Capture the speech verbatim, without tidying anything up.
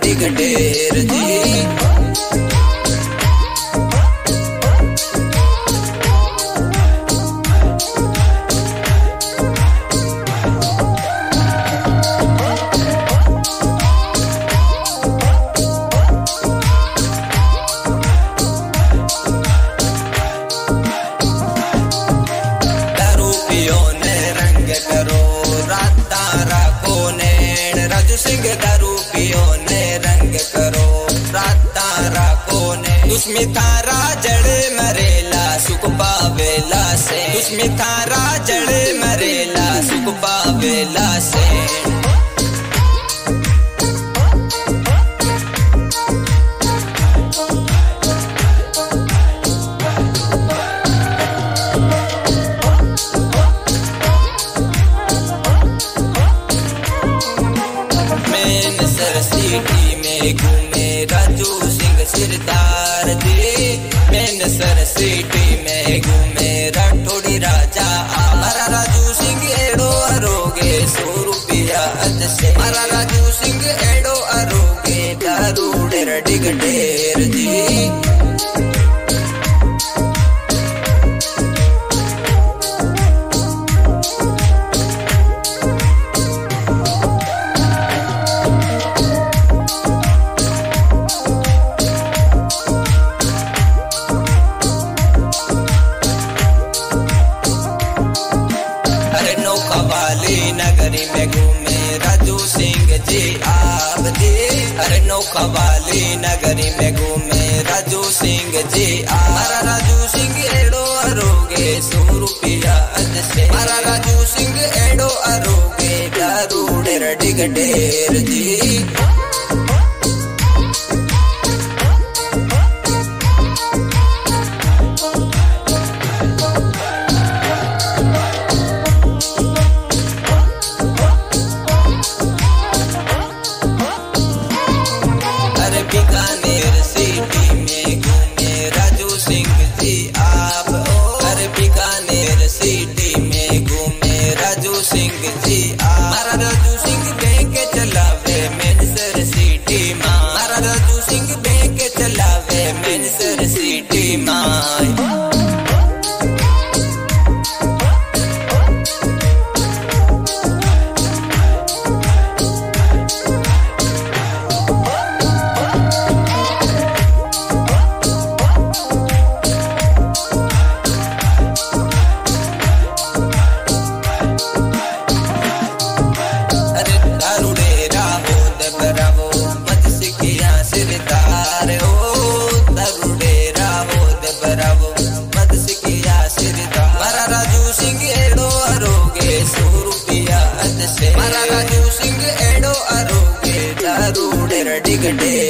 डिग ढेर जी। दारू पियो ने रंग करो राता राखो ने दुश्मी थारा जड़ मरेला सुख पावेला से दुश्मी थारा जड़ मरेला सुख पावेला से। सिटी में घूमे राजू सिंह सिरदार जी। मैंने सर सिटी में घूमे राठौड़ी राजा हमारा राजू सिंह एड़ो अरोगे सौ रुपया अज से हमारा राजू सिंह एड़ो अरोगे दारू डेर डिग ढेर जी। नौखावाली नगरी में घूमे राजू सिंह जी आप जी। अरे नौखावाली नगरी में घूमे राजू सिंह जी हमारा राजू सिंह एड़ो अरोगे सौ रुपया अज से हमारा राजू सिंह एड़ो अरोगे दारू डेर डिग ढेर जी। बीकानेर सिटी में घूमे राजू सिंह जी आप अरे बीकानेर सिटी में घूमे राजू सिंह जी हमारा राजू सिंह बैंक चलावे मेनसर सिटी मां हमारा राजू सिंह बैंक चलावे मेनसर सिटी मां। हमारा राजू सिंह एड़ो अरोगे दारू डेर डिग ढेर।